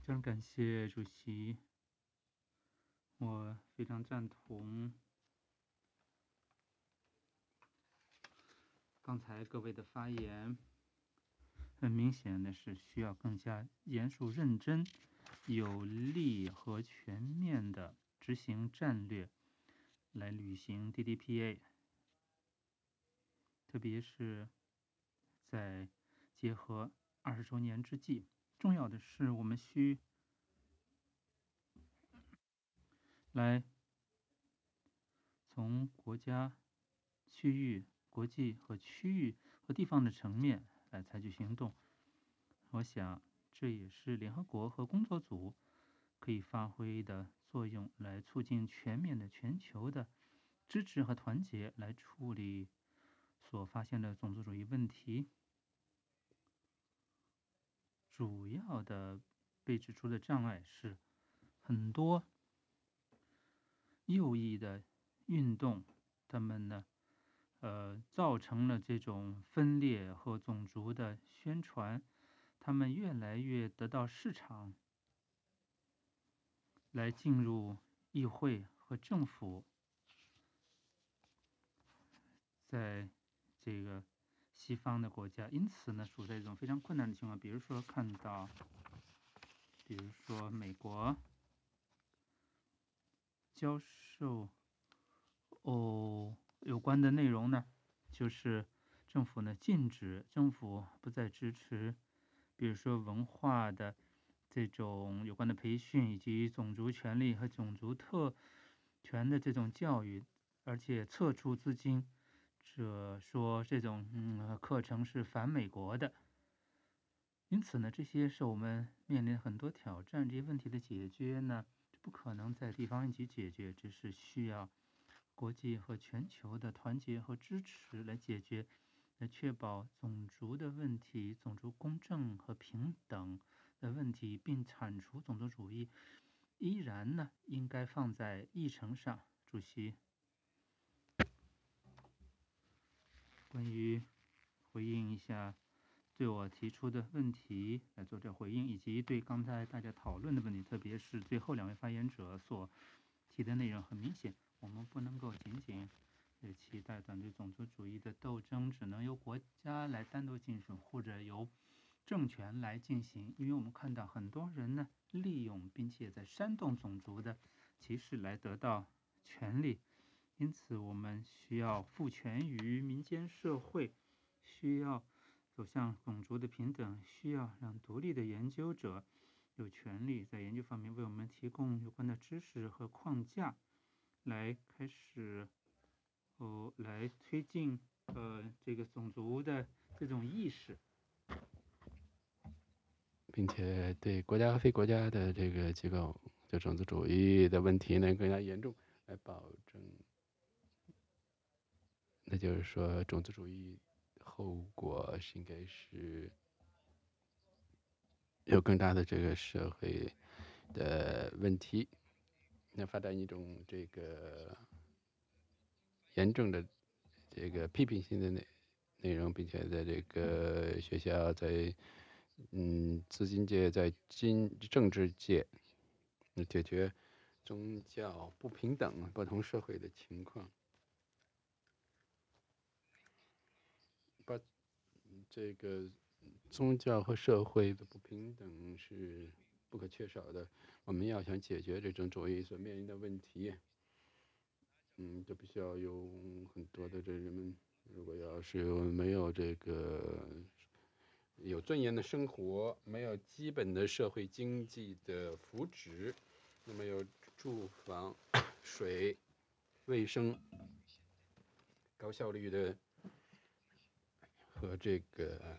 非常感谢主席，我非常赞同刚才各位的发言。很明显的是，需要更加严肃、认真、有力和全面的执行战略，来履行 DDPA。特别是在结合20周年之际，重要的是我们需来从国家、区域、国际和区域和地方的层面来采取行动。我想这也是联合国和工作组可以发挥的作用，来促进全面的全球的支持和团结，来处理所发现的种族主义问题。主要的被指出的障碍是很多右翼的运动，他们呢，造成了这种分裂和种族的宣传，他们越来越得到市场，来进入议会和政府，在这个西方的国家，因此呢，处在一种非常困难的情况。比如说美国教授有关的内容呢，就是政府不再支持，比如说文化的这种有关的培训，以及种族权利和种族特权的这种教育，而且撤出资金，说这种课程是反美国的。因此呢，这些是我们面临很多挑战，这些问题的解决呢，不可能在地方一起解决，只是需要国际和全球的团结和支持来解决，来确保种族的问题、种族公正和平等的问题，并铲除种族主义，依然呢应该放在议程上。主席，关于回应一下对我提出的问题来做这回应，以及对刚才大家讨论的问题，特别是最后2位发言者所提的内容，很明显，我们不能够仅仅期待反对种族主义的斗争只能由国家来单独进行，或者由政权来进行，因为我们看到很多人呢利用并且在煽动种族的歧视来得到权利，因此我们需要赋权于民间社会，需要走向种族的平等，需要让独立的研究者有权利在研究方面为我们提供有关的知识和框架，来开始来推进这个种族的这种意识， 并且对国家和非国家的这个机构就种族主义的问题呢更加严重，来保证，那就是说种族主义后果是应该是有更大的这个社会的问题，那发展一种这个严重的这个批评性的内容，并且在这个学校在资金界在政治界解决宗教不平等不同社会的情况，把这个宗教和社会的不平等是不可缺少的。我们要想解决这种主义所面临的问题，就必须要有很多的这人们，如果要是没有这个有尊严的生活，没有基本的社会经济的福祉，那么有住房、水、卫生、高效率的和这个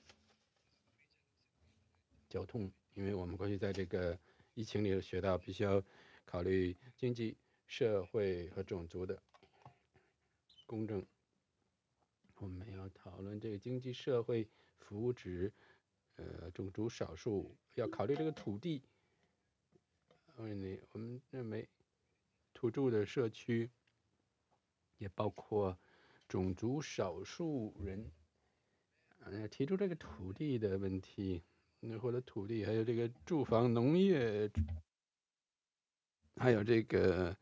交通，因为我们过去在这个疫情里学到，必须要考虑经济、社会和种族的公正。我们要讨论这个经济社会福祉，种族少数要考虑这个土地。我们认为土著的社区也包括种族少数人，提出这个土地的问题， 或者土地，还有这个住房、农业，还有这个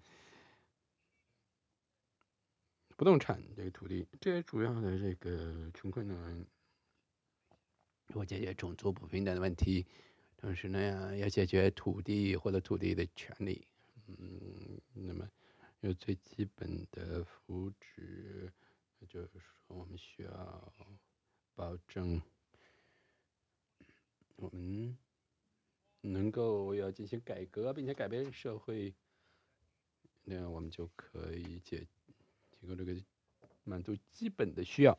不动产这个土地，这些主要的这个穷困呢，如果解决种族不平等的问题，同时呢要解决土地或者土地的权利，那么有最基本的福祉，就是说我们需要保证我们能够要进行改革，并且改变社会，那样我们就可以提供这个满足基本的需要，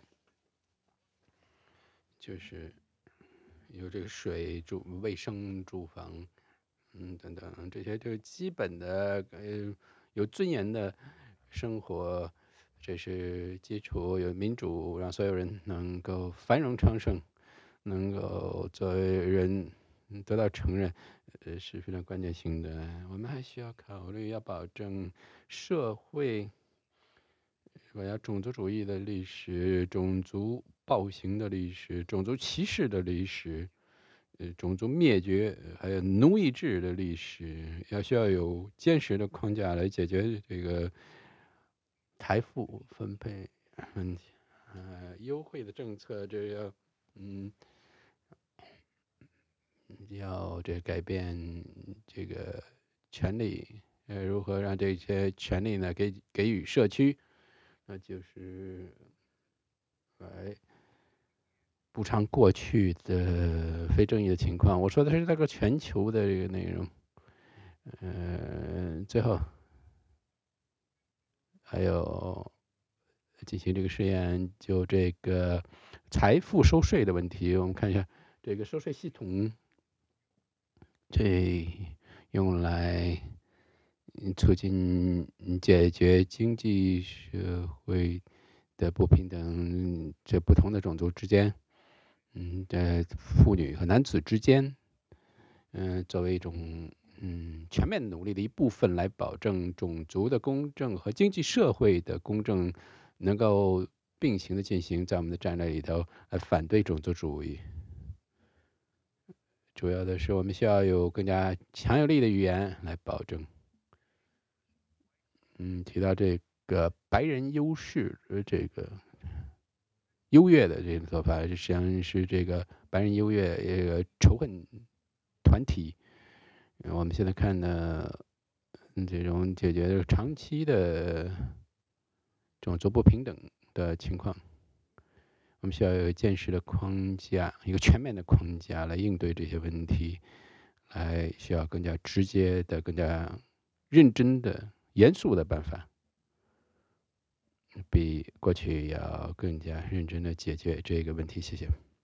就是有这个水、卫生、住房，等等这些就是基本的有尊严的生活，这是基础。有民主，让所有人能够繁荣昌盛，能够作为人得到承认，是非常关键性的。我们还需要考虑要保证社会。我要种族主义的历史、种族暴行的历史、种族歧视的历史、种族灭绝还有奴役制的历史，需要有坚实的框架来解决这个财富分配问题。优惠的政策，这要改变这个权利，如何让这些权利呢给予社区，那就是来补偿过去的非正义的情况。我说的是这个全球的这个内容。最后还有进行这个实验，就这个财富收税的问题，我们看一下这个收税系统，这用来促进解决经济社会的不平等，这不同的种族之间，在妇女和男子之间，作为一种全面努力的一部分，来保证种族的公正和经济社会的公正能够并行的进行，在我们的战略里头来反对种族主义。主要的是我们需要有更加强有力的语言来保证。提到这个白人优势，这个优越的这个做法，实际上是这个白人优越这个仇恨团体。我们现在看呢，这种解决长期的种族不平等的情况，我们需要有坚实的框架，一个全面的框架来应对这些问题，来需要更加直接的、更加认真的、严肃的办法，比过去要更加认真的解决这个问题。谢谢。